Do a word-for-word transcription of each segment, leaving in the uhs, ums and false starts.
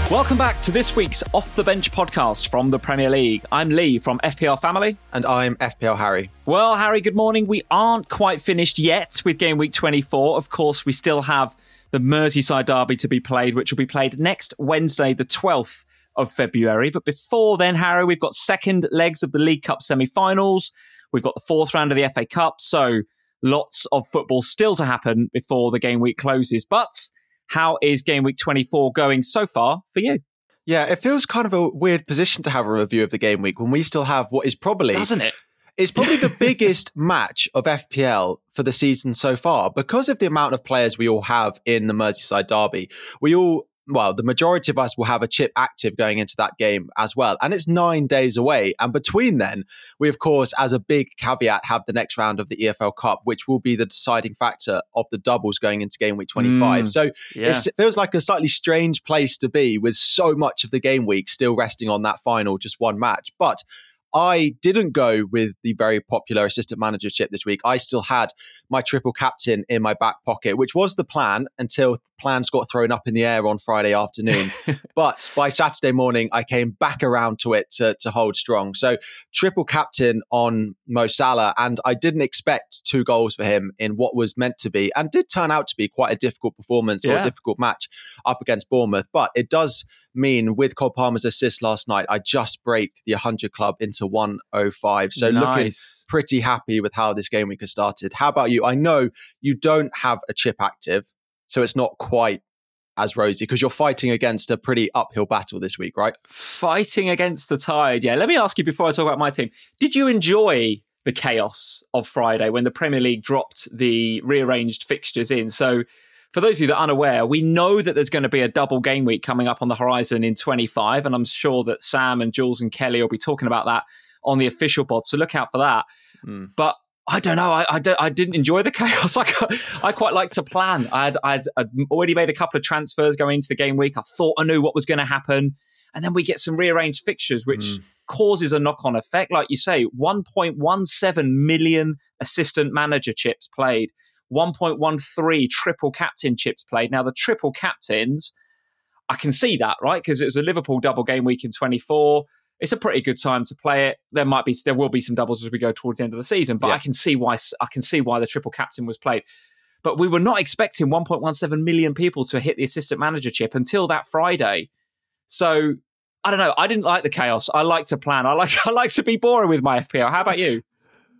Welcome back to this week's Off the Bench podcast from the Premier League. I'm Lee from F P L Family. And I'm F P L Harry. Well, Harry, good morning. We aren't quite finished yet with game week twenty-four. Of course, we still have the Merseyside derby to be played, which will be played next Wednesday, the twelfth of February. But before then, Harry, we've got second legs of the League Cup semi-finals. We've got the fourth round of the F A Cup. So lots of football still to happen before the game week closes. But how is game week twenty-four going so far for you? Yeah, it feels kind of a weird position to have a review of the game week when we still have what is probably... Doesn't it? It's probably the biggest match of F P L for the season so far because of the amount of players we all have in the Merseyside derby. We all, well, the majority of us will have a chip active going into that game as well. And it's nine days away. And between then, we, of course, as a big caveat, have the next round of the E F L Cup, which will be the deciding factor of the doubles going into game week twenty-five. Mm, so yeah. It feels like a slightly strange place to be with so much of the game week still resting on that final, just one match. But I didn't go with the very popular assistant manager chip this week. I still had my triple captain in my back pocket, which was the plan until plans got thrown up in the air on Friday afternoon. But by Saturday morning, I came back around to it to, to hold strong. So triple captain on Mo Salah, and I didn't expect two goals for him in what was meant to be, and did turn out to be quite a difficult performance yeah. or a difficult match up against Bournemouth. But it does mean with Cole Palmer's assist last night, I just break the one hundred club into one oh five. So nice. Looking pretty happy with how this game week has started. How about you? I know you don't have a chip active, so it's not quite as rosy because you're fighting against a pretty uphill battle this week, right? Fighting against the tide. Yeah. Let me ask you before I talk about my team. Did you enjoy the chaos of Friday when the Premier League dropped the rearranged fixtures in? So for those of you that are unaware, we know that there's going to be a double game week coming up on the horizon in twenty-five, and I'm sure that Sam and Jules and Kelly will be talking about that on the official pod, so look out for that. Mm. But I don't know, I, I, don't, I didn't enjoy the chaos. I, I quite like to plan. I'd, I'd, I'd already made a couple of transfers going into the game week. I thought I knew what was going to happen, and then we get some rearranged fixtures, which mm. causes a knock-on effect. Like you say, one point one seven million assistant manager chips played. one point one three triple captain chips played. Now, the triple captains, I can see that, right? Because it was a Liverpool double game week in twenty-four. It's a pretty good time to play it. There might be, there will be some doubles as we go towards the end of the season, but yeah. I can see why I can see why the triple captain was played. But we were not expecting one point one seven million people to hit the assistant manager chip until that Friday. So I don't know. I didn't like the chaos. I like to plan. I like I like to be boring with my F P L. How about you?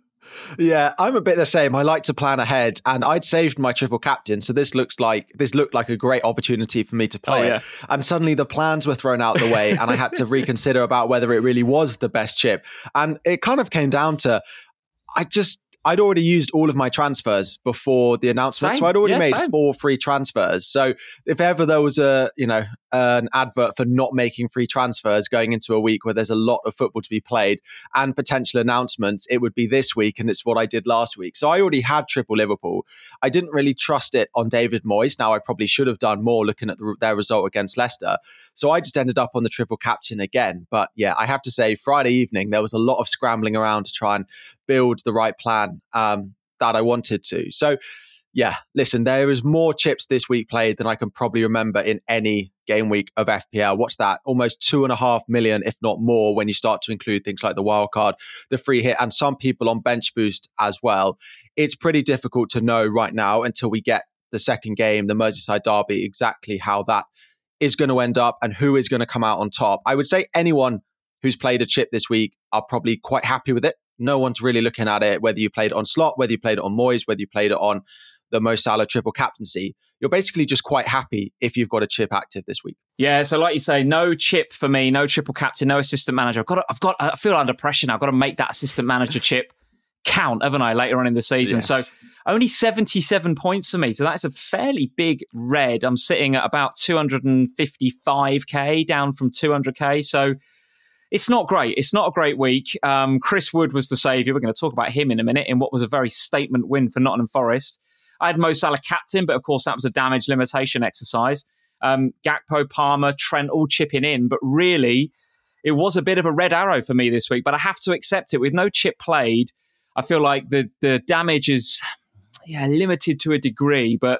Yeah, I'm a bit the same. I like to plan ahead, and I'd saved my triple captain, so this looks like this looked like a great opportunity for me to play oh, yeah. it. And suddenly the plans were thrown out the way, and I had to reconsider about whether it really was the best chip. And it kind of came down to, I just I'd already used all of my transfers before the announcement, same. so I'd already yeah, made same. four free transfers. So if ever there was a you know an advert for not making free transfers going into a week where there's a lot of football to be played and potential announcements, it would be this week, and it's what I did last week. So I already had triple Liverpool. I didn't really trust it on David Moyes. Now I probably should have done more looking at the, their result against Leicester. So I just ended up on the triple captain again. But yeah, I have to say Friday evening there was a lot of scrambling around to try and build the right plan um, that I wanted to. So yeah, listen, there is more chips this week played than I can probably remember in any game week of F P L. What's that? Almost two and a half million, if not more, when you start to include things like the wild card, the free hit, and some people on bench boost as well. It's pretty difficult to know right now until we get the second game, the Merseyside derby, exactly how that is going to end up and who is going to come out on top. I would say anyone who's played a chip this week are probably quite happy with it. No one's really looking at it, whether you played it on Slot, whether you played it on Moyes, whether you played it on the Mo Salah triple captaincy. You're basically just quite happy if you've got a chip active this week. Yeah, so like you say, no chip for me, no triple captain, no assistant manager. I've got, to, I've got, I feel under pressure now. I've got to make that assistant manager chip count, haven't I, later on in the season? Yes. So only seventy-seven points for me. So that's a fairly big red. I'm sitting at about two hundred fifty-five K, down from two hundred K. So it's not great. It's not a great week. Um, Chris Wood was the saviour. We're going to talk about him in a minute in what was a very statement win for Nottingham Forest. I had Mo Salah captain, but of course that was a damage limitation exercise. Um, Gakpo, Palmer, Trent all chipping in, but really it was a bit of a red arrow for me this week, but I have to accept it. With no chip played, I feel like the the damage is yeah limited to a degree, but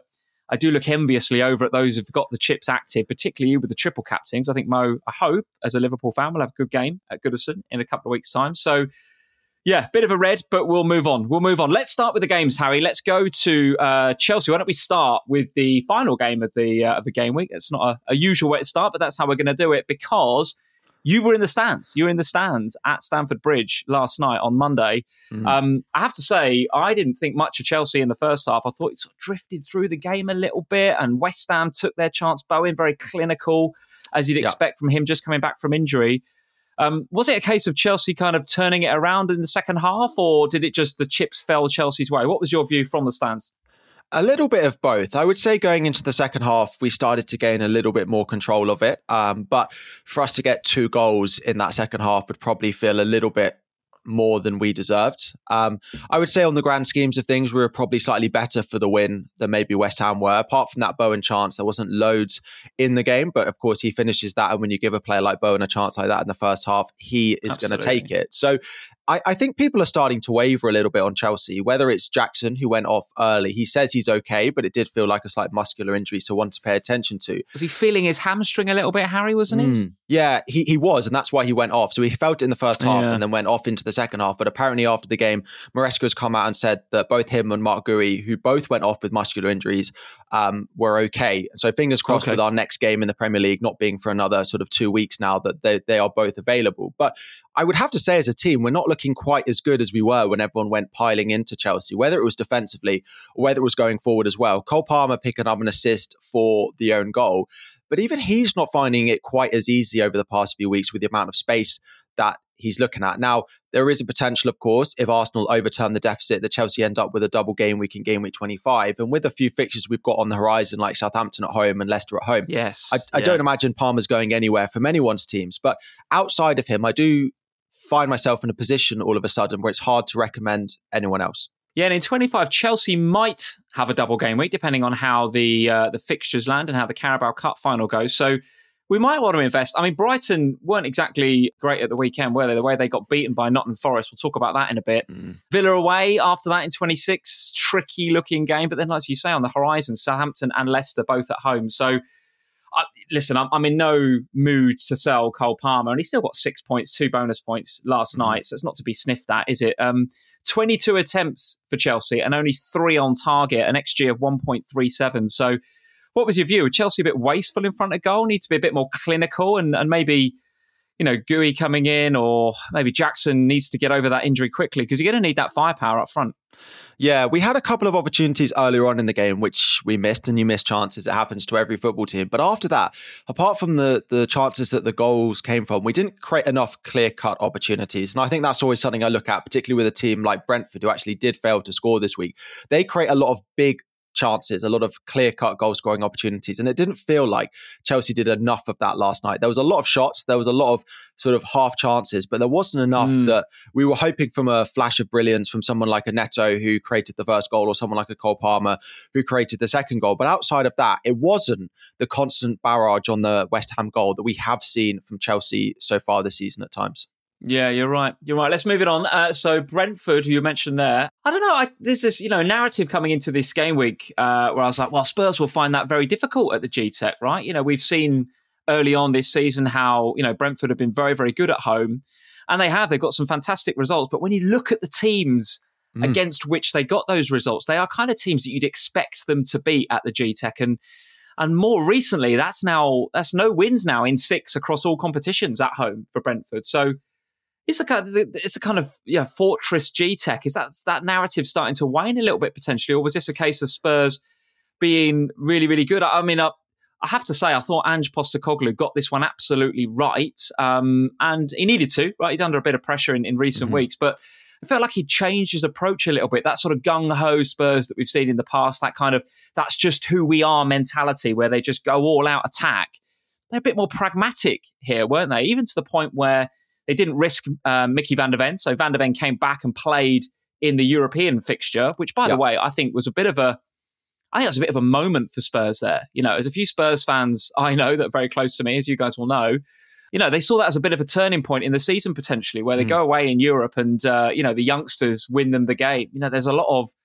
I do look enviously over at those who've got the chips active, particularly you with the triple captains. I think Mo, I hope, as a Liverpool fan, will have a good game at Goodison in a couple of weeks' time. So, yeah, bit of a red, but we'll move on. We'll move on. Let's start with the games, Harry. Let's go to uh, Chelsea. Why don't we start with the final game of the uh, of the game week? It's not a, a usual way to start, but that's how we're going to do it because you were in the stands. You were in the stands at Stamford Bridge last night on Monday. Mm. Um, I have to say, I didn't think much of Chelsea in the first half. I thought it sort of drifted through the game a little bit, and West Ham took their chance. Bowen, very clinical, as you'd expect yeah. from him just coming back from injury. Um, was it a case of Chelsea kind of turning it around in the second half, or did it just the chips fell Chelsea's way? What was your view from the stands? A little bit of both. I would say going into the second half, we started to gain a little bit more control of it. Um, but for us to get two goals in that second half would probably feel a little bit more than we deserved. Um, I would say on the grand schemes of things, we were probably slightly better for the win than maybe West Ham were. Apart from that Bowen chance, there wasn't loads in the game. But of course, he finishes that. And when you give a player like Bowen a chance like that in the first half, he is going to take it. So I, I think people are starting to waver a little bit on Chelsea, whether it's Jackson, who went off early. He says he's okay, but it did feel like a slight muscular injury, so one to pay attention to. Was he feeling his hamstring a little bit, Harry, wasn't mm. he? Yeah, he, he was, and that's why he went off. So he felt it in the first half yeah. and then went off into the second half. But apparently after the game, Maresca's come out and said that both him and Mark Gui, who both went off with muscular injuries, um, were okay. So fingers crossed okay. with our next game in the Premier League not being for another sort of two weeks now, that they, they are both available. But I would have to say as a team, we're not looking quite as good as we were when everyone went piling into Chelsea, whether it was defensively or whether it was going forward as well. Cole Palmer picking up an assist for the own goal, but even he's not finding it quite as easy over the past few weeks with the amount of space that he's looking at. Now, there is a potential, of course, if Arsenal overturn the deficit, that Chelsea end up with a double game week in game week twenty-five. And with a few fixtures we've got on the horizon, like Southampton at home and Leicester at home, yes, I, I yeah. don't imagine Palmer's going anywhere from anyone's teams. But outside of him, I do find myself in a position all of a sudden where it's hard to recommend anyone else. Yeah, and in twenty-five, Chelsea might have a double game week, depending on how the uh, the fixtures land and how the Carabao Cup final goes. So we might want to invest. I mean, Brighton weren't exactly great at the weekend, were they? The way they got beaten by Nottingham Forest. We'll talk about that in a bit. Mm. Villa away after that in twenty-six, tricky looking game. But then, as you say, on the horizon, Southampton and Leicester both at home. So Uh, listen, I'm, I'm in no mood to sell Cole Palmer, and he still got six points, two bonus points last mm-hmm. night, so it's not to be sniffed at, is it? Um, twenty-two attempts for Chelsea and only three on target, an X G of one point three seven. So what was your view? Were Chelsea a bit wasteful in front of goal? Need to be a bit more clinical, and, and maybe, you know, Gui coming in, or maybe Jackson needs to get over that injury quickly, because you're going to need that firepower up front. Yeah, we had a couple of opportunities earlier on in the game, which we missed, and you miss chances. It happens to every football team. But after that, apart from the, the chances that the goals came from, we didn't create enough clear-cut opportunities. And I think that's always something I look at, particularly with a team like Brentford, who actually did fail to score this week. They create a lot of big chances, a lot of clear-cut goal-scoring opportunities. And it didn't feel like Chelsea did enough of that last night. There was a lot of shots. There was a lot of sort of half chances, but there wasn't enough mm. that we were hoping from a flash of brilliance from someone like a Neto who created the first goal, or someone like a Cole Palmer who created the second goal. But outside of that, it wasn't the constant barrage on the West Ham goal that we have seen from Chelsea so far this season at times. Yeah, you're right. You're right. Let's move it on. Uh, so Brentford, who you mentioned there, I don't know. I, there's this, you know, narrative coming into this game week uh, where I was like, well, Spurs will find that very difficult at the G T E C, right? You know, we've seen early on this season how, you know, Brentford have been very, very good at home, and they have. They've got some fantastic results. But when you look at the teams mm. against which they got those results, they are kind of teams that you'd expect them to beat at the G T E C. And and more recently, that's now that's no wins now in six across all competitions at home for Brentford. So It's a kind of, it's a kind of yeah, fortress G T E C. Is that that narrative starting to wane a little bit potentially, or was this a case of Spurs being really, really good? I mean, I, I have to say, I thought Ange Postecoglou got this one absolutely right, um, and he needed to. Right, he's under a bit of pressure in, in recent mm-hmm. weeks, but I felt like he changed his approach a little bit. That sort of gung ho Spurs that we've seen in the past, that kind of that's just who we are mentality, where they just go all out attack. They're a bit more pragmatic here, weren't they? Even to the point where they didn't risk uh, Mickey van der Ven. So Van der Ven came back and played in the European fixture, which, by yeah. the way, I think was a bit of a, I think it was a bit of a moment for Spurs there. You know, there's a few Spurs fans I know that are very close to me, as you guys will know. You know, they saw that as a bit of a turning point in the season potentially, where they mm. go away in Europe and, uh, you know, the youngsters win them the game. You know, there's a lot of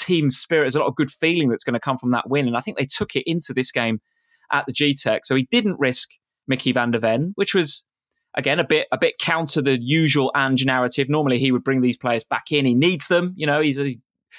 team spirit. There's a lot of good feeling that's going to come from that win. And I think they took it into this game at the G Tech. So he didn't risk Mickey van der Ven, which was, again, a bit a bit counter the usual Ange narrative. Normally he would bring these players back in. He needs them. You know, he's, he's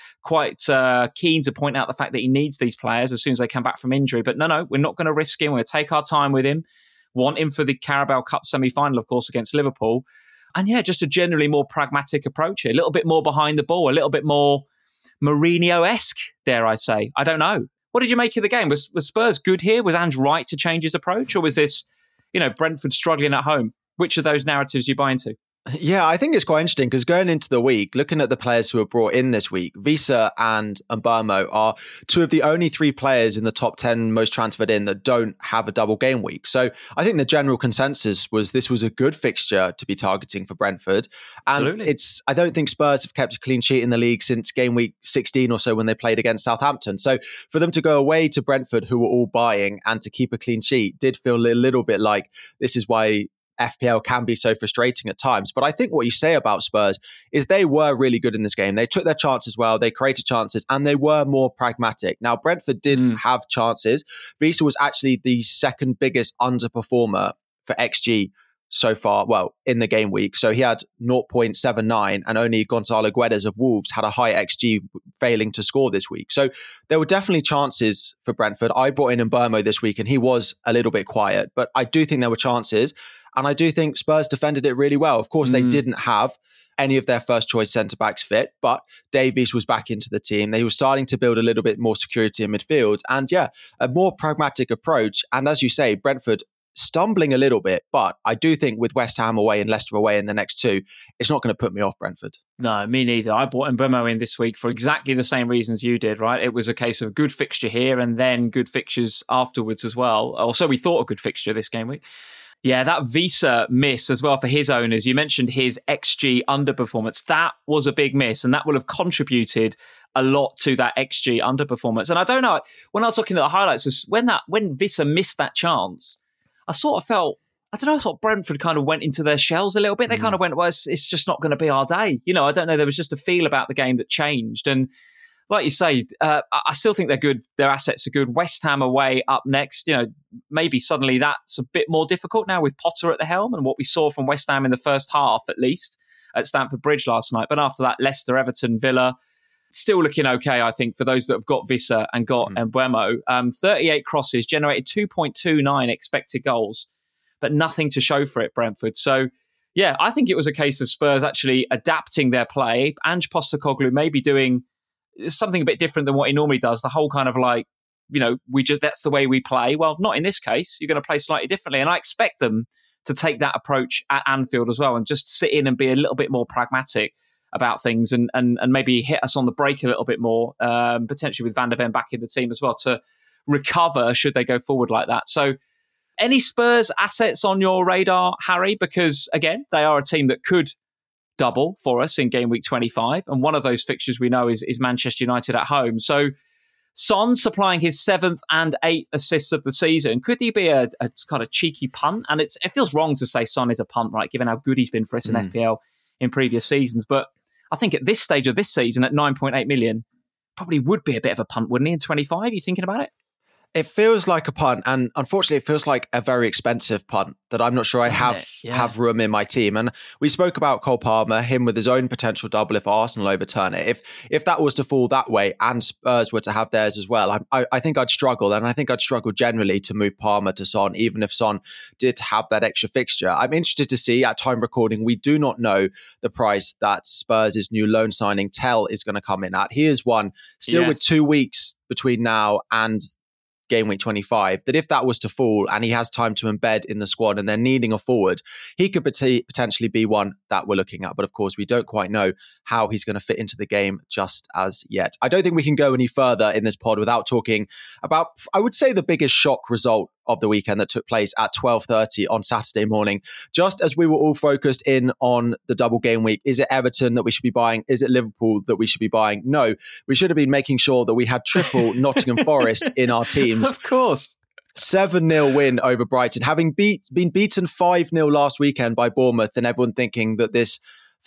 quite uh, keen to point out the fact that he needs these players as soon as they come back from injury. But no, no, we're not going to risk him. We're going to take our time with him. Want him for the Carabao Cup semi-final, of course, against Liverpool. And yeah, just a generally more pragmatic approach here. A little bit more behind the ball, a little bit more Mourinho-esque, dare I say. I don't know. What did you make of the game? Was, was Spurs good here? Was Ange right to change his approach? Or was this, you know, Brentford struggling at home? Which of those narratives you buy into? Yeah, I think it's quite interesting because going into the week, looking at the players who were brought in this week, Wissa and Mbeumo are two of the only three players in the top ten most transferred in that don't have a double game week. So I think the general consensus was this was a good fixture to be targeting for Brentford. And Absolutely. it's I don't think Spurs have kept a clean sheet in the league since game week sixteen or so when they played against Southampton. So for them to go away to Brentford, who were all buying, and to keep a clean sheet did feel a little bit like this is why F P L can be so frustrating at times. But I think what you say about Spurs is they were really good in this game. They took their chances well, they created chances, and they were more pragmatic. Now, Brentford did mm. have chances. Wissa was actually the second biggest underperformer for X G so far, well, in the game week. So he had zero point seven nine, and only Gonzalo Guedes of Wolves had a high X G, failing to score this week. So there were definitely chances for Brentford. I brought in Mbeumo this week, and he was a little bit quiet, but I do think there were chances. And I do think Spurs defended it really well. Of course, mm. they didn't have any of their first choice centre-backs fit, but Davies was back into the team. They were starting to build a little bit more security in midfield. And yeah, a more pragmatic approach. And as you say, Brentford stumbling a little bit, but I do think with West Ham away and Leicester away in the next two, it's not going to put me off Brentford. No, me neither. I brought Mbeumo in this week for exactly the same reasons you did, right? It was a case of a good fixture here and then good fixtures afterwards as well. Also, we thought a good fixture this game week. Yeah, that Wissa miss as well for his owners. You mentioned his X G underperformance. That was a big miss, and that will have contributed a lot to that X G underperformance. And I don't know, when I was looking at the highlights, when that when Wissa missed that chance, I sort of felt, I don't know, I thought Brentford kind of went into their shells a little bit. They mm. kind of went, well, it's, it's just not going to be our day. You know, I don't know. There was just a feel about the game that changed. And like you say, uh, I still think they're good. Their assets are good. West Ham away up next. You know, maybe suddenly that's a bit more difficult now with Potter at the helm and what we saw from West Ham in the first half, at least, at Stamford Bridge last night. But after that, Leicester, Everton, Villa, still looking okay, I think, for those that have got Wissa and got mm. Mbeumo. Um, thirty-eight crosses, generated two point two nine expected goals, but nothing to show for it, Brentford. So, yeah, I think it was a case of Spurs actually adapting their play. Ange Postecoglou maybe doing something a bit different than what he normally does. The whole kind of like, you know, we just, that's the way we play. Well, not in this case. You're going to play slightly differently. And I expect them to take that approach at Anfield as well and just sit in and be a little bit more pragmatic about things and and, and maybe hit us on the break a little bit more, um, potentially with Van der Ven back in the team as well to recover should they go forward like that. So any Spurs assets on your radar, Harry? Because again, they are a team that could double for us in game week twenty-five. And one of those fixtures we know is, is Manchester United at home. So Son supplying his seventh and eighth assists of the season. Could he be a, a kind of cheeky punt? And it's, it feels wrong to say Son is a punt, right, given how good he's been for us in mm. F P L in previous seasons. But I think at this stage of this season at nine point eight million, probably would be a bit of a punt, wouldn't he, in twenty-five? You thinking about it? It feels like a punt, and unfortunately it feels like a very expensive punt that I'm not sure I have yeah. have room in my team. And we spoke about Cole Palmer, him with his own potential double if Arsenal overturn it. If if that was to fall that way and Spurs were to have theirs as well, I, I, I think I'd struggle, and I think I'd struggle generally to move Palmer to Son, even if Son did have that extra fixture. I'm interested to see, at time recording, we do not know the price that Spurs' new loan signing Tell is going to come in at. He is one, still yes. with two weeks between now and game week twenty-five, that if that was to fall and he has time to embed in the squad and they're needing a forward, he could potentially be one that we're looking at. But of course, we don't quite know how he's going to fit into the game just as yet. I don't think we can go any further in this pod without talking about, I would say, the biggest shock result of the weekend that took place at twelve thirty on Saturday morning. Just as we were all focused in on the double game week, is it Everton that we should be buying? Is it Liverpool that we should be buying? No, we should have been making sure that we had triple Nottingham Forest in our teams. Of course. seven nil win over Brighton, having beat been beaten five nil last weekend by Bournemouth, and everyone thinking that this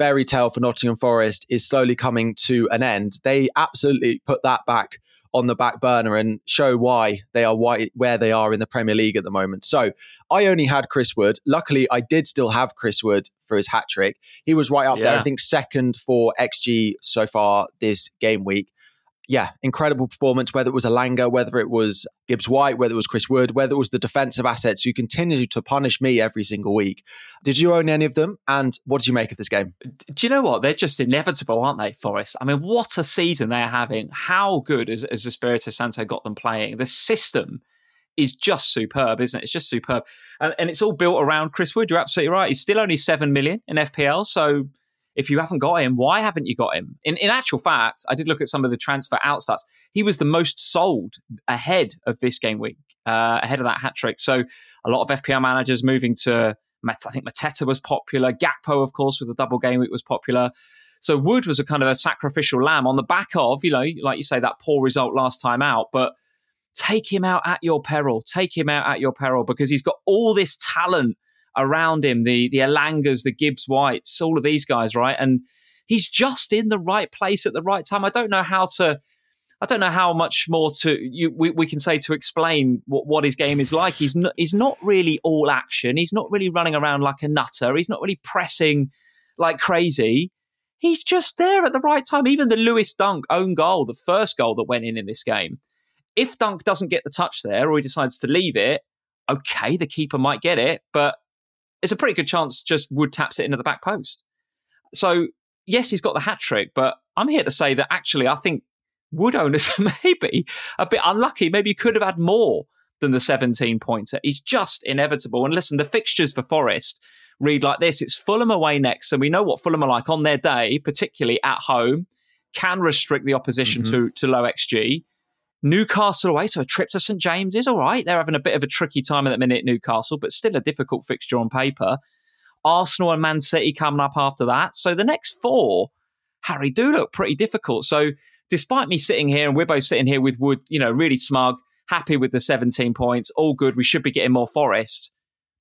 fairy tale for Nottingham Forest is slowly coming to an end, they absolutely put that back on the back burner and show why they are why, where they are in the Premier League at the moment. So I only had Chris Wood. Luckily, I did still have Chris Wood for his hat trick. He was right up yeah. there, I think second for X G so far this game week. Yeah, incredible performance, whether it was Elanga, whether it was Gibbs-White, whether it was Chris Wood, whether it was the defensive assets who continue to punish me every single week. Did you own any of them? And what did you make of this game? Do you know what? They're just inevitable, aren't they, Forest? I mean, what a season they're having. How good has, has Espirito Santo got them playing? The system is just superb, isn't it? It's just superb. And, and it's all built around Chris Wood. You're absolutely right. He's still only seven million in F P L, so if you haven't got him, why haven't you got him? In in actual fact, I did look at some of the transfer out stats. He was the most sold ahead of this game week, uh, ahead of that hat trick. So a lot of F P L managers moving to, I think Mateta was popular. Gakpo, of course, with the double game week was popular. So Wood was a kind of a sacrificial lamb on the back of, you know, like you say, that poor result last time out. But take him out at your peril. Take him out at your peril because he's got all this talent around him, the the Elangas, the Gibbs-Whites, all of these guys, right? And he's just in the right place at the right time. I don't know how to, I don't know how much more to you we, we can say to explain what, what his game is like. He's not, he's not really all action. He's not really running around like a nutter. He's not really pressing like crazy. He's just there at the right time. Even the Lewis Dunk own goal, the first goal that went in in this game, if Dunk doesn't get the touch there or he decides to leave it, okay, the keeper might get it, but it's a pretty good chance just Wood taps it into the back post. So, yes, he's got the hat trick, but I'm here to say that actually I think Wood owners may be a bit unlucky. Maybe he could have had more than the seventeen points. He's just inevitable. And listen, the fixtures for Forest read like this. It's Fulham away next, and we know what Fulham are like on their day, particularly at home, can restrict the opposition mm-hmm. to, to low X G. Newcastle away, so a trip to St James is all right. They're having a bit of a tricky time at the minute, Newcastle, but still a difficult fixture on paper. Arsenal and Man City coming up after that. So the next four, Harry, do look pretty difficult. So despite me sitting here, and we're both sitting here with Wood, you know, really smug, happy with the seventeen points, all good, we should be getting more Forest.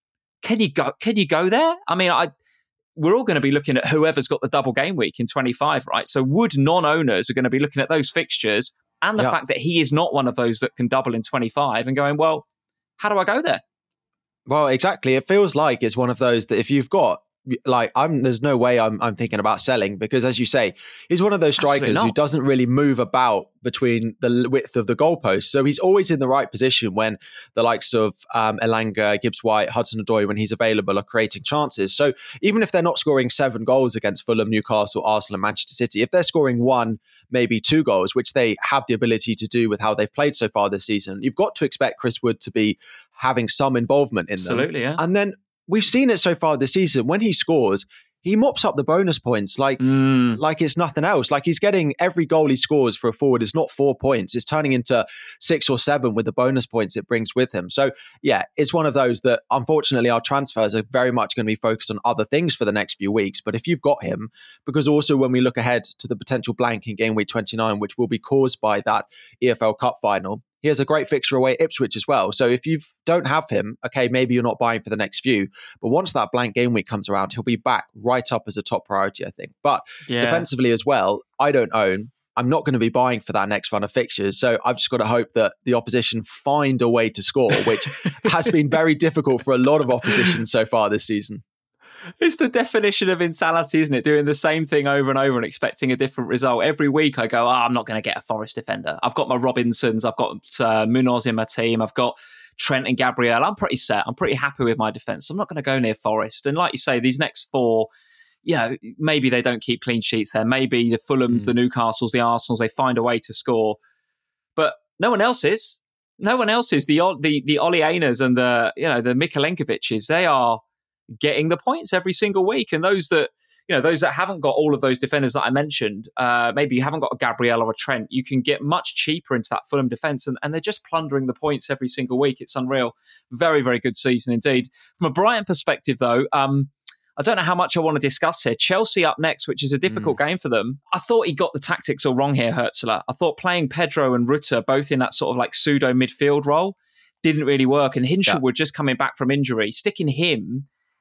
Can you go, can you go there? I mean, I we're all going to be looking at whoever's got the double game week in twenty-five, right? So Wood non-owners are going to be looking at those fixtures and the yep. fact that he is not one of those that can double in twenty-five and going, well, how do I go there? Well, exactly. It feels like it's one of those that if you've got, like, I'm, there's no way I'm, I'm thinking about selling because, as you say, he's one of those strikers who doesn't really move about between the width of the goalposts. So he's always in the right position when the likes of um, Elanga, Gibbs-White, Hudson-Odoi, when he's available, are creating chances. So even if they're not scoring seven goals against Fulham, Newcastle, Arsenal, and Manchester City, if they're scoring one, maybe two goals, which they have the ability to do with how they've played so far this season, you've got to expect Chris Wood to be having some involvement in them. Absolutely, yeah. And then we've seen it so far this season. When he scores, he mops up the bonus points like mm. like it's nothing else. Like he's getting every goal he scores for a forward is not four points. It's turning into six or seven with the bonus points it brings with him. So yeah, it's one of those that unfortunately our transfers are very much going to be focused on other things for the next few weeks. But if you've got him, because also when we look ahead to the potential blank in game week twenty-nine, which will be caused by that E F L Cup final, he has a great fixture away at Ipswich as well. So if you don't have him, okay, maybe you're not buying for the next few. But once that blank game week comes around, he'll be back right up as a top priority, I think. But yeah. defensively as well, I don't own. I'm not going to be buying for that next run of fixtures. So I've just got to hope that the opposition find a way to score, which has been very difficult for a lot of opposition so far this season. It's the definition of insanity, isn't it? Doing the same thing over and over and expecting a different result. Every week I go, oh, I'm not going to get a Forest defender. I've got my Robinsons. I've got uh, Munoz in my team. I've got Trent and Gabriel. I'm pretty set. I'm pretty happy with my defence. I'm not going to go near Forest. And like you say, these next four, you know, maybe they don't keep clean sheets there. Maybe the Fulhams, mm. the Newcastles, the Arsenals, they find a way to score. But no one else is. No one else is. The the the Oli Ainas and the, you know, the Mikalenkoviches, they are getting the points every single week. And those that, you know, those that haven't got all of those defenders that I mentioned, uh, maybe you haven't got a Gabriel or a Trent, you can get much cheaper into that Fulham defence, and, and they're just plundering the points every single week. It's unreal. Very, very good season indeed. From a Brighton perspective, though, um, I don't know how much I want to discuss here. Chelsea up next, which is a difficult mm. game for them. I thought he got the tactics all wrong here, Hürzeler. I thought playing Pedro and Rutter both in that sort of like pseudo midfield role didn't really work, and Hinshaw yeah. were just coming back from injury. Sticking him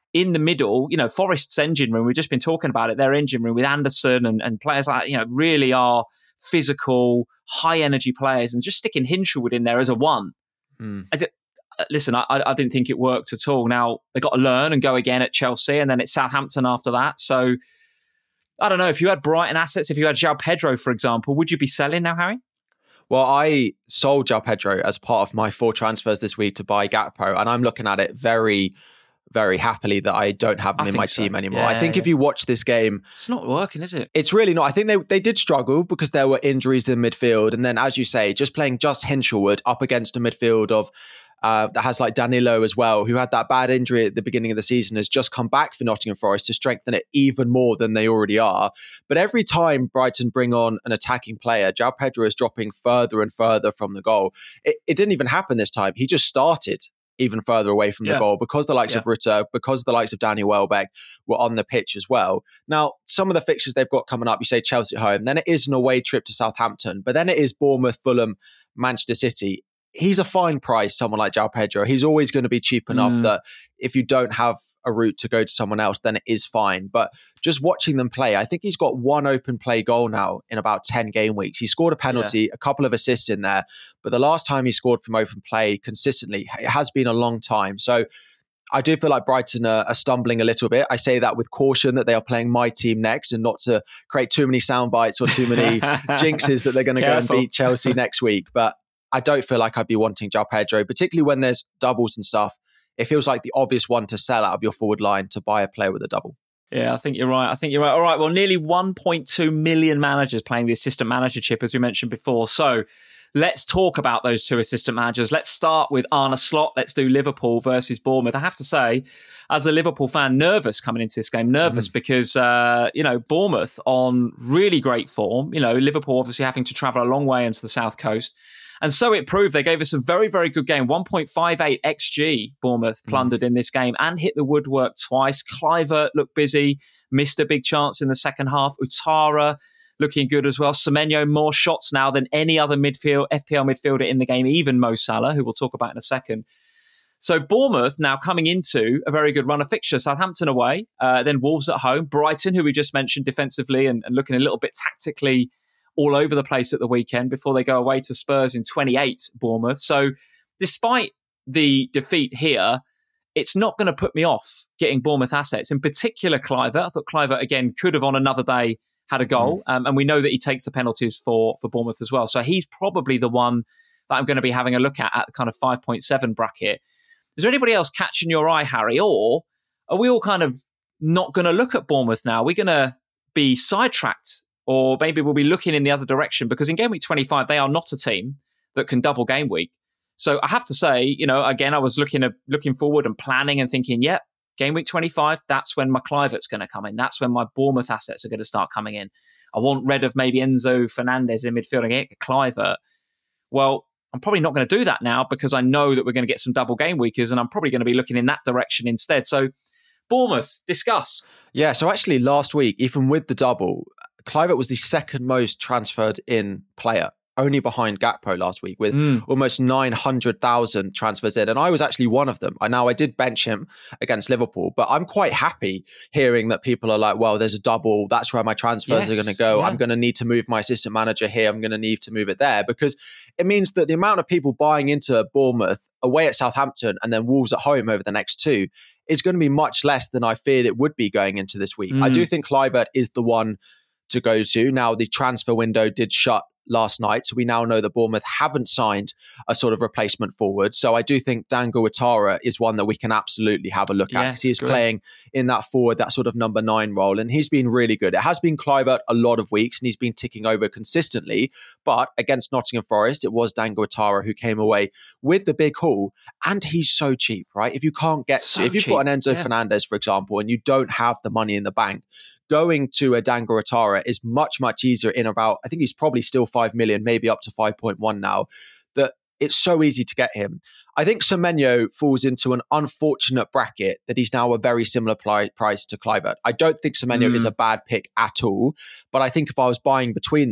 in the middle, you know, Forest's engine room, we've just been talking about it, their engine room with Anderson and, and players like that, you know, really are physical, high energy players, and just sticking Hinshelwood in there as a one. Mm. I did, listen, I, I didn't think it worked at all. Now they've got to learn and go again at Chelsea, and then it's Southampton after that. So I don't know, if you had Brighton assets, if you had João Pedro, for example, would you be selling now, Harry? Well, I sold João Pedro as part of my four transfers this week to buy Gakpo, and I'm looking at it very, very happily that I don't have him I in my so. team anymore. Yeah, I think yeah. if you watch this game... It's not working, is it? It's really not. I think they, they did struggle because there were injuries in midfield, and then, as you say, just playing just Hinshelwood up against a midfield of... Uh, that has like Danilo as well, who had that bad injury at the beginning of the season, has just come back for Nottingham Forest to strengthen it even more than they already are. But every time Brighton bring on an attacking player, João Pedro is dropping further and further from the goal. It, it didn't even happen this time. He just started even further away from the yeah. goal because the likes yeah. of Rutter, because the likes of Danny Welbeck were on the pitch as well. Now, some of the fixtures they've got coming up, you say Chelsea at home, then it is an away trip to Southampton, but then it is Bournemouth, Fulham, Manchester City. He's a fine price, someone like João Pedro. He's always going to be cheap enough mm. that if you don't have a route to go to someone else, then it is fine. But just watching them play, I think he's got one open play goal now in about ten game weeks. He scored a penalty, yeah. a couple of assists in there. But the last time he scored from open play consistently, it has been a long time. So I do feel like Brighton are, are stumbling a little bit. I say that with caution that they are playing my team next, and not to create too many sound bites or too many jinxes that they're going to go and beat Chelsea next week. But I don't feel like I'd be wanting João Pedro, particularly when there's doubles and stuff. It feels like the obvious one to sell out of your forward line to buy a player with a double. Yeah, I think you're right. I think you're right. All right, well, nearly one point two million managers playing the assistant manager chip, as we mentioned before. So let's talk about those two assistant managers. Let's start with Arne Slot. Let's do Liverpool versus Bournemouth. I have to say, as a Liverpool fan, nervous coming into this game. Nervous mm. because, uh, you know, Bournemouth on really great form. You know, Liverpool obviously having to travel a long way into the South Coast. And so it proved. They gave us a very, very good game. one point five eight X G Bournemouth plundered mm. in this game and hit the woodwork twice. Kluivert looked busy, missed a big chance in the second half. Ouattara looking good as well. Semenyo, more shots now than any other midfield F P L midfielder in the game, even Mo Salah, who we'll talk about in a second. So Bournemouth now coming into a very good run of fixtures. Southampton away, uh, then Wolves at home. Brighton, who we just mentioned defensively and, and looking a little bit tactically all over the place at the weekend before they go away to Spurs in twenty-eight, Bournemouth. So despite the defeat here, it's not going to put me off getting Bournemouth assets, in particular Kluivert. I thought Kluivert, again, could have on another day had a goal. Mm. Um, and we know that he takes the penalties for, for Bournemouth as well. So he's probably the one that I'm going to be having a look at at the kind of five point seven bracket. Is there anybody else catching your eye, Harry? Or are we all kind of not going to look at Bournemouth now? Are we going to be sidetracked? Or maybe we'll be looking in the other direction, because in game week twenty-five, they are not a team that can double game week. So I have to say, you know, again, I was looking at looking forward and planning and thinking, yeah, game week twenty-five, that's when my Kluivert's going to come in. That's when my Bournemouth assets are going to start coming in. I want rid of maybe Enzo Fernandez in midfield and get Kluivert. Well, I'm probably not going to do that now because I know that we're going to get some double game weekers, and I'm probably going to be looking in that direction instead. So Bournemouth, discuss. Yeah, so actually last week, even with the double, Kluivert was the second most transferred in player, only behind Gakpo last week, with mm. almost nine hundred thousand transfers in. And I was actually one of them. I know I did bench him against Liverpool, but I'm quite happy hearing that people are like, well, there's a double. That's where my transfers yes. are going to go. Yeah. I'm going to need to move my assistant manager here. I'm going to need to move it there, because it means that the amount of people buying into Bournemouth away at Southampton and then Wolves at home over the next two is going to be much less than I feared it would be going into this week. Mm. I do think Kluivert is the one to go to. Now, the transfer window did shut last night, so we now know that Bournemouth haven't signed a sort of replacement forward. So I do think Dango Ouattara is one that we can absolutely have a look at, because yes, he's playing in that forward, that sort of number nine role, and he's been really good. It has been Kluivert a lot of weeks, and he's been ticking over consistently, but against Nottingham Forest, it was Dango Ouattara who came away with the big haul, and he's so cheap, right? If you can't get so to, if you've cheap. got an Enzo yeah. Fernandez, for example, and you don't have the money in the bank, going to a Dango Ouattara is much, much easier in about, I think he's probably still five million, maybe up to five point one now, that it's so easy to get him. I think Semenyo falls into an unfortunate bracket that he's now a very similar pli- price to Kluivert. I don't think Semenyo mm. is a bad pick at all, but I think if I was buying between them,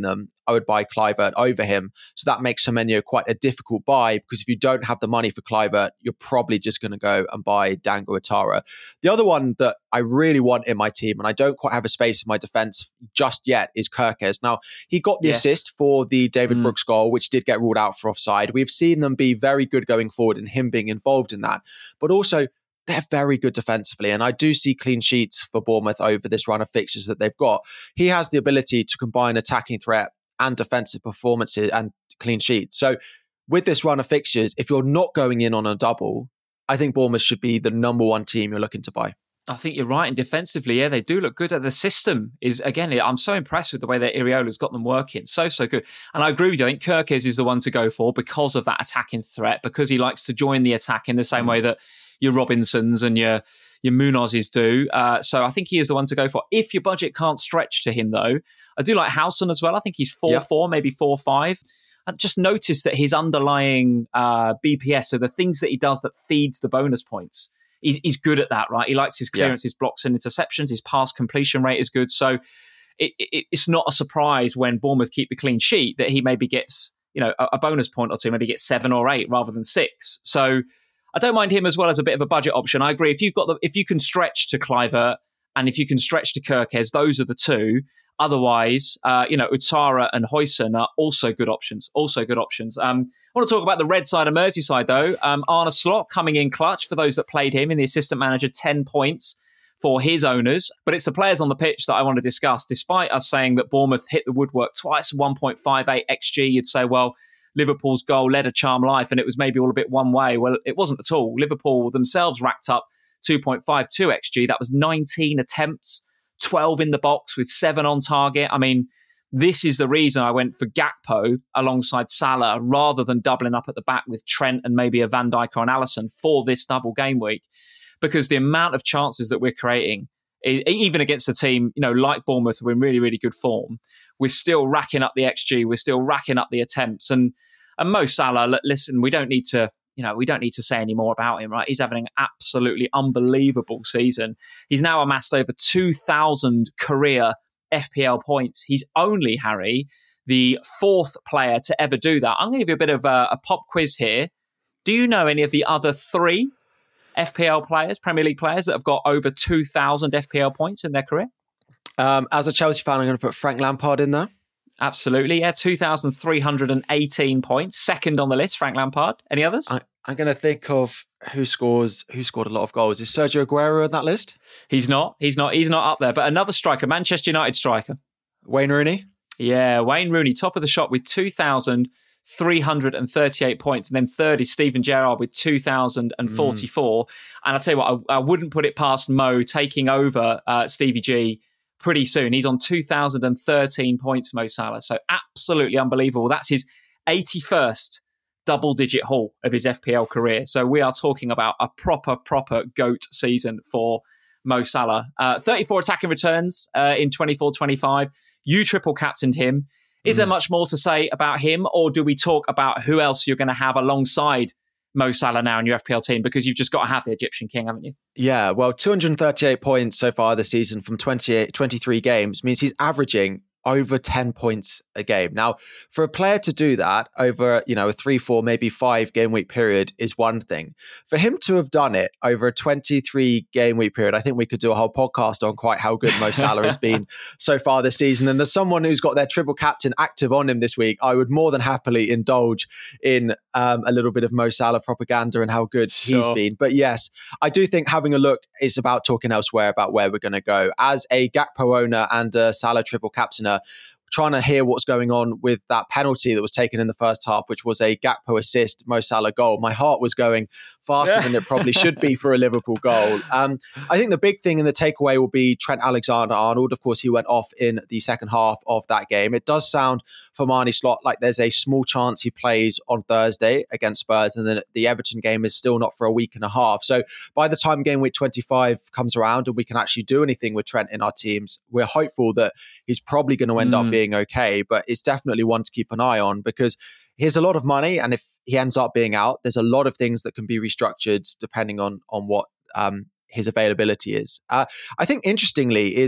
I would buy Kluivert over him. So that makes Semenyo quite a difficult buy, because if you don't have the money for Kluivert, you're probably just going to go and buy Dango Ouattara. The other one that I really want in my team, and I don't quite have a space in my defense just yet, is Kerkez. Now, he got the yes. assist for the David mm. Brooks goal, which did get ruled out for offside. We've seen them be very good going forward and him being involved in that. But also, they're very good defensively. And I do see clean sheets for Bournemouth over this run of fixtures that they've got. He has the ability to combine attacking threat and defensive performances and clean sheets. So with this run of fixtures, if you're not going in on a double, I think Bournemouth should be the number one team you're looking to buy. I think you're right. And defensively, yeah, they do look good. The system is, again, I'm so impressed with the way that Iriola's got them working. So, so good. And I agree with you. I think Kerkez is the one to go for because of that attacking threat, because he likes to join the attack in the same way that your Robinsons and your your Munozes do. Uh, so I think he is the one to go for. If your budget can't stretch to him, though, I do like Howson as well. I think he's four four, yep. maybe four five. I just noticed that his underlying uh, B P S, so the things that he does that feeds the bonus points, he's, he's good at that, right? He likes his clearances, yeah. blocks and interceptions. His pass completion rate is good. So it, it, it's not a surprise when Bournemouth keep the clean sheet that he maybe gets, you know, a, a bonus point or two, maybe gets seven or eight rather than six. So I don't mind him as well as a bit of a budget option. I agree. If you've got the, if you can stretch to Kluivert and if you can stretch to Kerkez, those are the two. Otherwise, uh, you know, Ouattara and Huijsen are also good options. Also good options. Um, I want to talk about the red side of Merseyside, though. Um, Arne Slot coming in clutch for those that played him in the assistant manager, ten points for his owners. But it's the players on the pitch that I want to discuss. Despite us saying that Bournemouth hit the woodwork twice, one point five eight X G, you'd say, well, Liverpool's goal led a charmed life and it was maybe all a bit one way. Well, it wasn't at all. Liverpool themselves racked up two point five two X G. That was nineteen attempts, twelve in the box with seven on target. I mean, this is the reason I went for Gakpo alongside Salah rather than doubling up at the back with Trent and maybe a Van Dijk or an Alisson for this double game week, because the amount of chances that we're creating, even against a team, you know, like Bournemouth, we're in really, really good form. We're still racking up the X G. We're still racking up the attempts. And and Mo Salah, listen, we don't need to, you know, we don't need to say any more about him, right? He's having an absolutely unbelievable season. He's now amassed over two thousand career F P L points. He's only, Harry, the fourth player to ever do that. I'm going to give you a bit of a, a pop quiz here. Do you know any of the other three F P L players, Premier League players, that have got over two thousand F P L points in their career? Um, as a Chelsea fan, I'm going to put Frank Lampard in there. Absolutely, yeah. two thousand three hundred eighteen points. Second on the list, Frank Lampard. Any others? I, I'm going to think of who scores, who scored a lot of goals. Is Sergio Aguero on that list? He's not. He's not. He's not up there. But another striker, Manchester United striker. Wayne Rooney? Yeah, Wayne Rooney, top of the shop with two thousand three hundred thirty-eight points. And then third is Steven Gerrard with two thousand forty-four. Mm. And I'll tell you what, I, I wouldn't put it past Mo taking over uh, Stevie G pretty soon. He's on two thousand thirteen points, Mo Salah. So absolutely unbelievable. That's his eighty-first double-digit haul of his F P L career. So we are talking about a proper, proper GOAT season for Mo Salah. Uh, thirty-four attacking returns uh, in twenty-four twenty-five. You triple captained him. Is mm. there much more to say about him, or do we talk about who else you're going to have alongside Mo Salah now in your F P L team? Because you've just got to have the Egyptian king, haven't you? Yeah, well, two hundred thirty-eight points so far this season from twenty-eight, twenty-three games means he's averaging over ten points a game. Now, for a player to do that over, you know, a three, four, maybe five game week period is one thing. For him to have done it over a twenty-three game week period, I think we could do a whole podcast on quite how good Mo Salah has been so far this season. And as someone who's got their triple captain active on him this week, I would more than happily indulge in um, a little bit of Mo Salah propaganda and how good sure. he's been. But yes, I do think having a look is about talking elsewhere about where we're going to go. As a Gakpo owner and a Salah triple captainer, trying to hear what's going on with that penalty that was taken in the first half, which was a Gakpo assist, Mo Salah goal. My heart was going faster than it probably should be for a Liverpool goal. Um, I think the big thing in the takeaway will be Trent Alexander-Arnold. Of course, he went off in the second half of that game. It does sound for Arne Slot like there's a small chance he plays on Thursday against Spurs, and then the Everton game is still not for a week and a half. So by the time game week twenty-five comes around and we can actually do anything with Trent in our teams, we're hopeful that he's probably going to end mm. up being okay, but it's definitely one to keep an eye on because here's a lot of money, and if he ends up being out, there's a lot of things that can be restructured depending on on what um, his availability is. Uh, I think interestingly is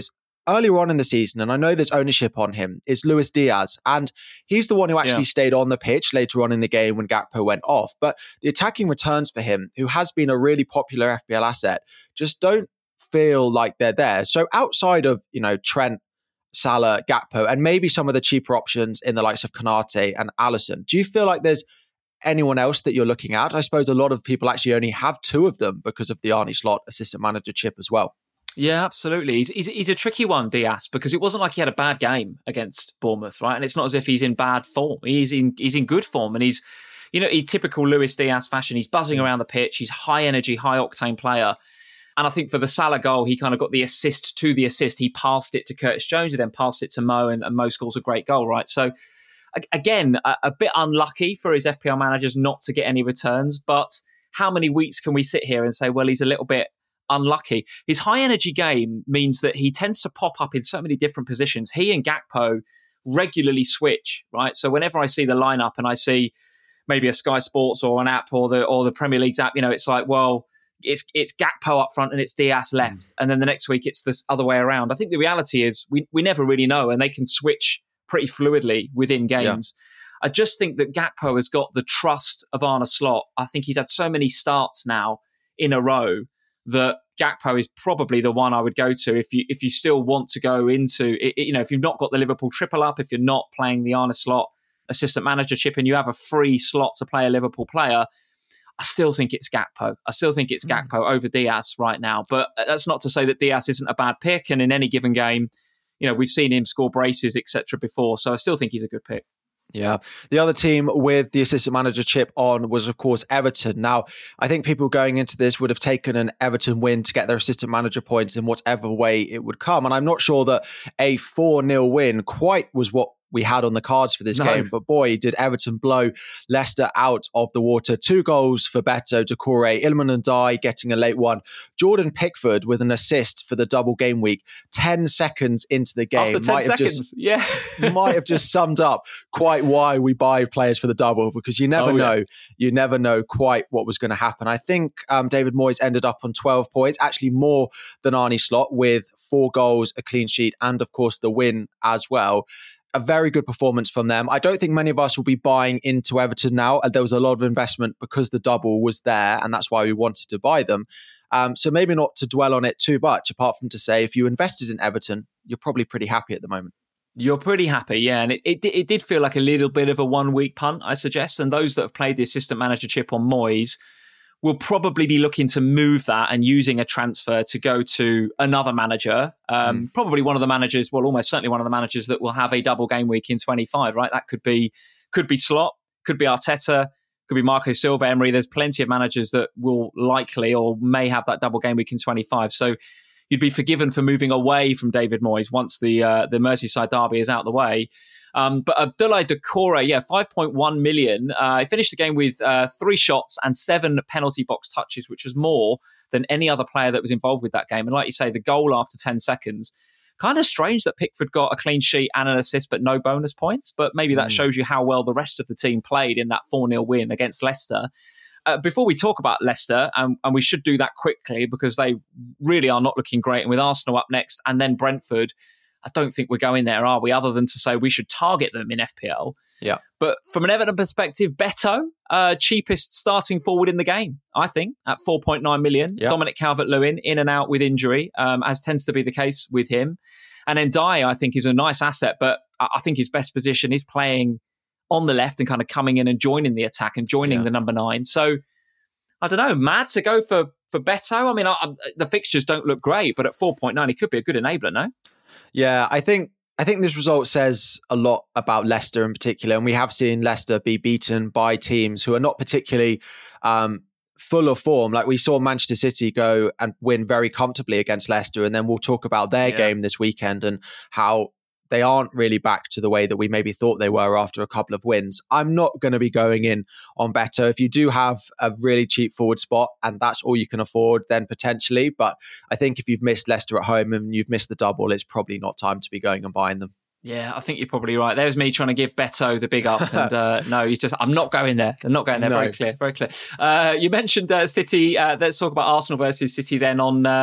earlier on in the season, and I know there's ownership on him, is Luis Diaz. And he's the one who actually yeah. stayed on the pitch later on in the game when Gakpo went off. But the attacking returns for him, who has been a really popular F P L asset, just don't feel like they're there. So outside of, you know, Trent, Salah, Gakpo, and maybe some of the cheaper options in the likes of Konate and Alisson, do you feel like there's anyone else that you're looking at? I suppose a lot of people actually only have two of them because of the Arne Slot assistant manager chip as well. Yeah, absolutely. He's, he's he's a tricky one, Diaz, because it wasn't like he had a bad game against Bournemouth, right? And it's not as if he's in bad form. He's in he's in good form, and he's, you know, he's typical Luis Diaz fashion. He's buzzing around the pitch. He's high energy, high octane player. And I think for the Salah goal, he kind of got the assist to the assist. He passed it to Curtis Jones, who then passed it to Mo, and, and Mo scores a great goal, right? So again, a, a bit unlucky for his F P L managers not to get any returns. But how many weeks can we sit here and say, well, he's a little bit unlucky? His high energy game means that he tends to pop up in so many different positions. He and Gakpo regularly switch, right? So whenever I see the lineup and I see maybe a Sky Sports or an app or the or the Premier League's app, you know, it's like, well, it's it's Gakpo up front and it's Diaz left. Mm. And then the next week it's this other way around. I think the reality is we we never really know, and they can switch pretty fluidly within games. Yeah. I just think that Gakpo has got the trust of Arne Slot. I think he's had so many starts now in a row that Gakpo is probably the one I would go to if you if you still want to go into, you know, if you've not got the Liverpool triple up, if you're not playing the Arne Slot assistant manager chip and you have a free slot to play a Liverpool player, I still think it's Gakpo. I still think it's Gakpo mm. over Diaz right now. But that's not to say that Diaz isn't a bad pick. And in any given game, you know, we've seen him score braces, et cetera before. So I still think he's a good pick. Yeah. The other team with the assistant manager chip on was, of course, Everton. Now, I think people going into this would have taken an Everton win to get their assistant manager points in whatever way it would come. And I'm not sure that a four nil win quite was what we had on the cards for this no. game. But boy, did Everton blow Leicester out of the water. Two goals for Beto, Doucouré, Iliman Ndiaye getting a late one. Jordan Pickford with an assist for the double game week. Ten seconds into the game. After ten might seconds, have just, yeah. might have just summed up quite why we buy players for the double, because you never oh, know. Yeah. You never know quite what was going to happen. I think um, David Moyes ended up on twelve points, actually more than Arne Slot, with four goals, a clean sheet, and of course the win as well. A very good performance from them. I don't think many of us will be buying into Everton now. There was a lot of investment because the double was there, and that's why we wanted to buy them. Um, so maybe not to dwell on it too much, apart from to say if you invested in Everton, you're probably pretty happy at the moment. You're pretty happy, yeah. And it, it, it did feel like a little bit of a one-week punt, I suggest. And those that have played the assistant manager chip on Moyes will probably be looking to move that and using a transfer to go to another manager. Um, mm. Probably one of the managers, well, almost certainly one of the managers that will have a double game week in twenty-five, right? That could be could be Slot, could be Arteta, could be Marco Silva, Emery. There's plenty of managers that will likely or may have that double game week in twenty-five. So you'd be forgiven for moving away from David Moyes once the uh, the Merseyside derby is out of the way. Um, but Abdoulaye Doucouré, yeah, five point one million. Uh, he finished the game with uh, three shots and seven penalty box touches, which was more than any other player that was involved with that game. And like you say, the goal after ten seconds, kind of strange that Pickford got a clean sheet and an assist, but no bonus points. But maybe that mm. shows you how well the rest of the team played in that four nil win against Leicester. Uh, before we talk about Leicester, um, and we should do that quickly because they really are not looking great. And with Arsenal up next and then Brentford, I don't think we're going there, are we? Other than to say we should target them in F P L. Yeah. But from an Everton perspective, Beto, uh, cheapest starting forward in the game, I think, at four point nine million. Yeah. Dominic Calvert-Lewin, in and out with injury, um, as tends to be the case with him. And then Ndiaye, I think, is a nice asset, but I think his best position is playing on the left and kind of coming in and joining the attack and joining yeah. the number nine. So, I don't know, mad to go for, for Beto? I mean, I, I, the fixtures don't look great, but at four point nine, he could be a good enabler, no? Yeah, I think I think this result says a lot about Leicester in particular. And we have seen Leicester be beaten by teams who are not particularly um, full of form. Like we saw Manchester City go and win very comfortably against Leicester. And then we'll talk about their yeah. game this weekend and how they aren't really back to the way that we maybe thought they were after a couple of wins. I'm not going to be going in on Beto. If you do have a really cheap forward spot and that's all you can afford, then potentially. But I think if you've missed Leicester at home and you've missed the double, it's probably not time to be going and buying them. Yeah, I think you're probably right. There's me trying to give Beto the big up. And uh, no, he's just, I'm not going there. I'm not going there. No. Very clear, very clear. Uh, you mentioned uh, City. Uh, let's talk about Arsenal versus City then on... Uh,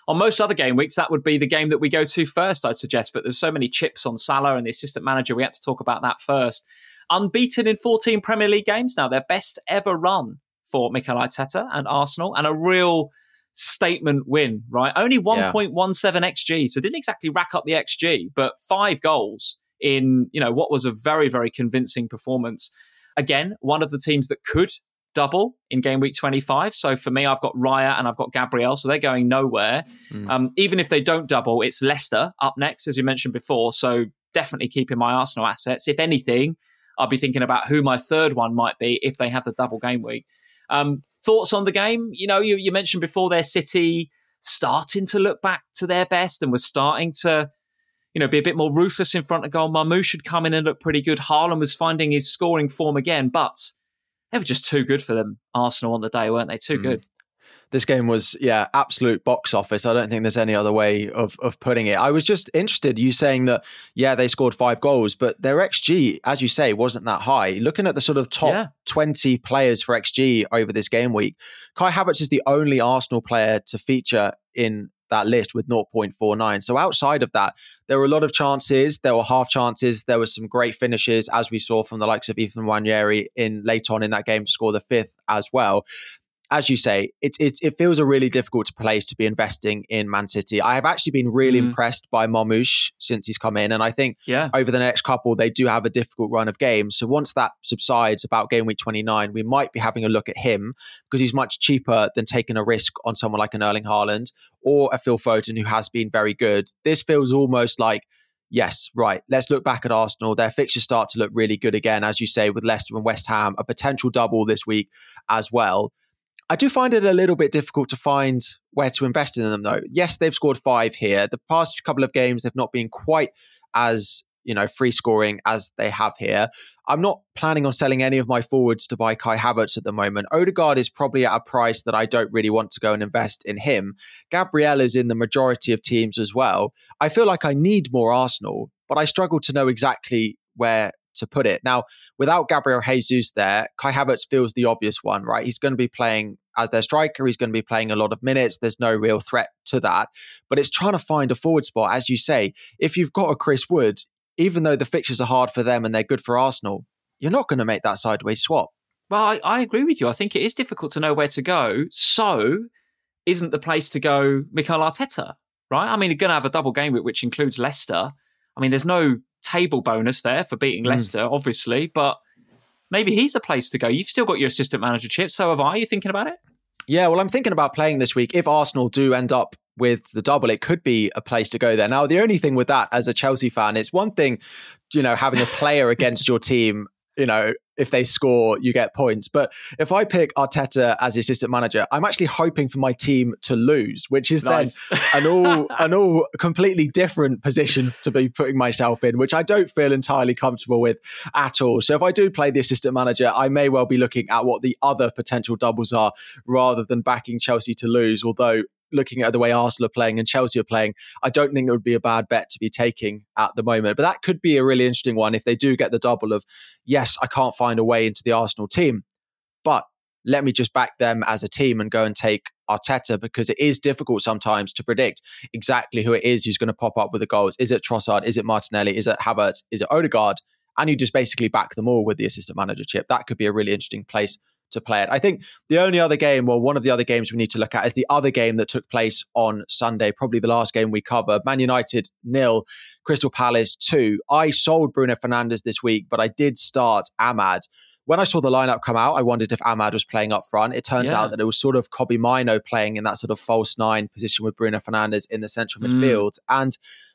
on most other game weeks, that would be the game that we go to first, I'd suggest. But there's so many chips on Salah and the assistant manager. We had to talk about that first. Unbeaten in fourteen Premier League games now, their best ever run for Mikel Arteta and Arsenal, and a real statement win, right? Only one point one seven yeah. X G, so didn't exactly rack up the X G, but five goals in, you know, what was a very, very convincing performance. Again, one of the teams that could double in game week twenty-five. So for me, I've got Raya and I've got Gabriel, so they're going nowhere. Mm. Um, even if they don't double, it's Leicester up next, as you mentioned before. So definitely keeping my Arsenal assets. If anything, I'll be thinking about who my third one might be if they have the double game week. Um, thoughts on the game? You know, you, you mentioned before their City starting to look back to their best and was starting to, you know, be a bit more ruthless in front of goal. Marmoush had come in and looked pretty good. Haaland was finding his scoring form again, but they were just too good for them, Arsenal, on the day, weren't they? Too mm. good. This game was, yeah, absolute box office. I don't think there's any other way of of putting it. I was just interested, you saying that, yeah, they scored five goals, but their X G, as you say, wasn't that high. Looking at the sort of top yeah. twenty players for X G over this game week, Kai Havertz is the only Arsenal player to feature in that list with zero point four nine. So outside of that, there were a lot of chances. There were half chances. There were some great finishes, as we saw from the likes of Ethan Nwaneri in late on in that game to score the fifth as well. As you say, it, it, it feels a really difficult place to be investing in Man City. I have actually been really mm. impressed by Marmoush since he's come in. And I think yeah. over the next couple, they do have a difficult run of games. So once that subsides about game week twenty-nine, we might be having a look at him because he's much cheaper than taking a risk on someone like an Erling Haaland or a Phil Foden who has been very good. This feels almost like, yes, right, let's look back at Arsenal. Their fixtures start to look really good again, as you say, with Leicester and West Ham, a potential double this week as well. I do find it a little bit difficult to find where to invest in them, though. Yes, they've scored five here. The past couple of games, they've not been quite as, you know, free scoring as they have here. I'm not planning on selling any of my forwards to buy Kai Havertz at the moment. Odegaard is probably at a price that I don't really want to go and invest in him. Gabriel is in the majority of teams as well. I feel like I need more Arsenal, but I struggle to know exactly where to put it. Now, without Gabriel Jesus there, Kai Havertz feels the obvious one, right? He's going to be playing as their striker. He's going to be playing a lot of minutes. There's no real threat to that. But it's trying to find a forward spot. As you say, if you've got a Chris Wood, even though the fixtures are hard for them and they're good for Arsenal, you're not going to make that sideways swap. Well, I, I agree with you. I think it is difficult to know where to go. So isn't the place to go Mikel Arteta, right? I mean, you're going to have a double game week, which includes Leicester. I mean, there's no table bonus there for beating mm. Leicester, obviously, but maybe he's the place to go. You've still got your assistant manager chip, so have I. Are you thinking about it? Yeah, well, I'm thinking about playing this week. If Arsenal do end up with the double, it could be a place to go there. Now, the only thing with that, as a Chelsea fan, it's one thing, you know, having a player against your team, you know, if they score, you get points. But if I pick Arteta as the assistant manager, I'm actually hoping for my team to lose, which is nice. then an all an all completely different position to be putting myself in, which I don't feel entirely comfortable with at all. So if I do play the assistant manager, I may well be looking at what the other potential doubles are rather than backing Chelsea to lose. Although, looking at the way Arsenal are playing and Chelsea are playing, I don't think it would be a bad bet to be taking at the moment. But that could be a really interesting one if they do get the double of, yes, I can't find a way into the Arsenal team, but let me just back them as a team and go and take Arteta, because it is difficult sometimes to predict exactly who it is who's going to pop up with the goals. Is it Trossard? Is it Martinelli? Is it Havertz? Is it Odegaard? And you just basically back them all with the assistant manager chip. That could be a really interesting place to play it. I think the only other game, well, one of the other games we need to look at is the other game that took place on Sunday, probably the last game we cover. Man United nil, Crystal Palace two. I sold Bruno Fernandes this week, but I did start Ahmad. When I saw the lineup come out, I wondered if Ahmad was playing up front. It turns yeah. out that it was sort of Kobbie Mainoo playing in that sort of false nine position with Bruno Fernandes in the central mm. midfield. And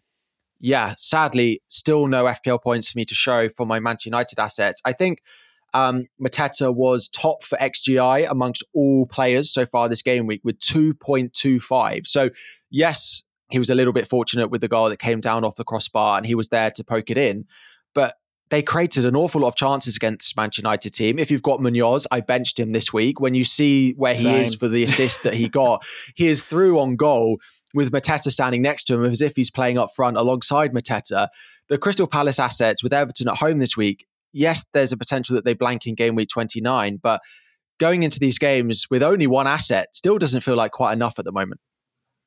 yeah, sadly, still no F P L points for me to show for my Manchester United assets. I think Um, Mateta was top for X G I amongst all players so far this game week with two point two five. So yes, he was a little bit fortunate with the goal that came down off the crossbar and he was there to poke it in. But they created an awful lot of chances against Manchester United team. If you've got Munoz, I benched him this week. When you see where Same. he is for the assist that he got, he is through on goal with Mateta standing next to him as if he's playing up front alongside Mateta. The Crystal Palace assets with Everton at home this week, yes, there's a potential that they blank in game week twenty-nine, but going into these games with only one asset still doesn't feel like quite enough at the moment.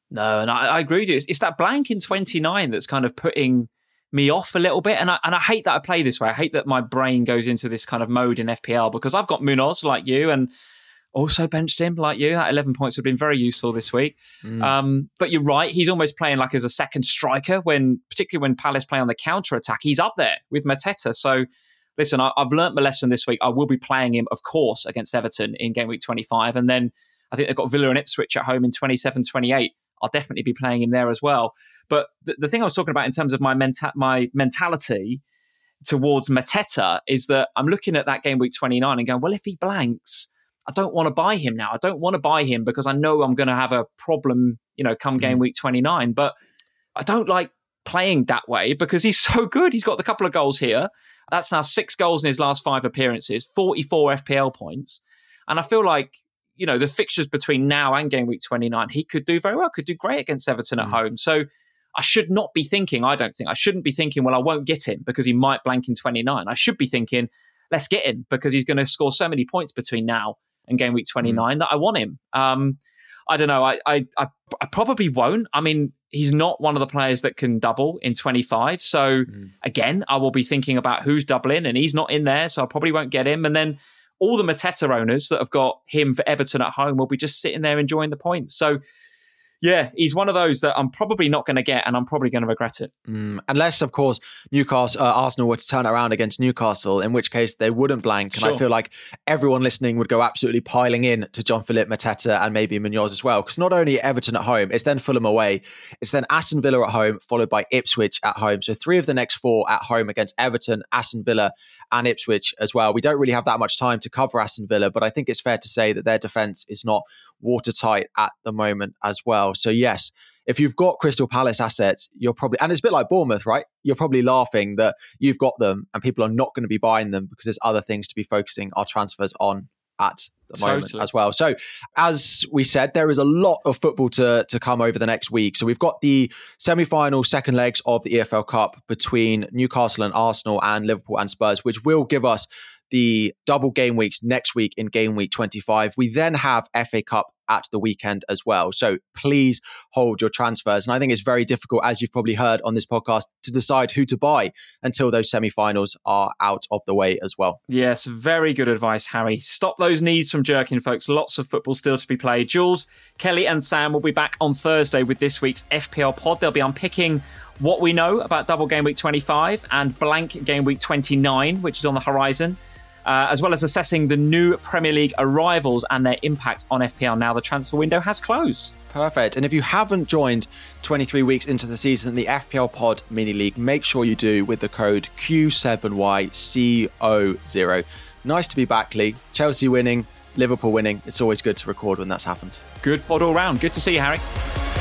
No, and I, I agree with you. It's, it's that blank in twenty-nine that's kind of putting me off a little bit. And I, and I hate that I play this way. I hate that my brain goes into this kind of mode in F P L because I've got Munoz like you and also benched him like you. That eleven points would have been very useful this week. Mm. Um, but you're right. He's almost playing like as a second striker when, particularly when Palace play on the counter attack, he's up there with Mateta. So listen, I, I've learnt my lesson this week. I will be playing him, of course, against Everton in game week twenty-five. And then I think they've got Villa and Ipswich at home in twenty-seven twenty-eight. I'll definitely be playing him there as well. But the, the thing I was talking about in terms of my menta- my mentality towards Mateta is that I'm looking at that game week twenty-nine and going, well, if he blanks, I don't want to buy him now. I don't want to buy him because I know I'm going to have a problem, you know, come game mm. week twenty-nine. But I don't like playing that way because he's so good. He's got the couple of goals here. That's now six goals in his last five appearances, forty-four F P L points. And I feel like, you know, the fixtures between now and game week twenty-nine, he could do very well, could do great against Everton mm. at home. So I should not be thinking, I don't think, I shouldn't be thinking, well, I won't get him because he might blank in twenty-nine. I should be thinking, let's get him because he's going to score so many points between now and game week twenty-nine mm. that I want him. Um, I don't know. I, I I I probably won't. I mean, he's not one of the players that can double in twenty-five. So mm. again, I will be thinking about who's doubling and he's not in there. So I probably won't get him. And then all the Mateta owners that have got him for Everton at home will be just sitting there enjoying the points. So yeah, he's one of those that I'm probably not going to get and I'm probably going to regret it. Mm, unless, of course, Newcastle, uh, Arsenal were to turn it around against Newcastle, in which case they wouldn't blank. And sure. I feel like everyone listening would go absolutely piling in to Jean-Philippe Mateta and maybe Munoz as well. Because not only Everton at home, it's then Fulham away, it's then Aston Villa at home, followed by Ipswich at home. So three of the next four at home against Everton, Aston Villa and Ipswich as well. We don't really have that much time to cover Aston Villa, but I think it's fair to say that their defence is not watertight at the moment as well. So yes, if you've got Crystal Palace assets, you're probably, and it's a bit like Bournemouth, right? You're probably laughing that you've got them and people are not going to be buying them because there's other things to be focusing our transfers on at the totally. moment as well. So as we said, there is a lot of football to, to come over the next week. So we've got the semi-final second legs of the E F L Cup between Newcastle and Arsenal and Liverpool and Spurs, which will give us the double game weeks next week in game week twenty-five. We then have F A Cup at the weekend as well. So please hold your transfers. And I think it's very difficult, as you've probably heard on this podcast, to decide who to buy until those semi-finals are out of the way as well. Yes, very good advice, Harry. Stop those knees from jerking, folks. Lots of football still to be played. Jules, Kelly and Sam will be back on Thursday with this week's F P L pod. They'll be unpicking what we know about double game week twenty-five and blank game week twenty-nine, which is on the horizon. Uh, as well as assessing the new Premier League arrivals and their impact on F P L now the transfer window has closed. Perfect. And if you haven't joined twenty-three weeks into the season, the F P L Pod Mini League, make sure you do with the code Q seven Y C O zero. Nice to be back, Lee. Chelsea winning, Liverpool winning. It's always good to record when that's happened. Good pod all round. Good to see you, Harry.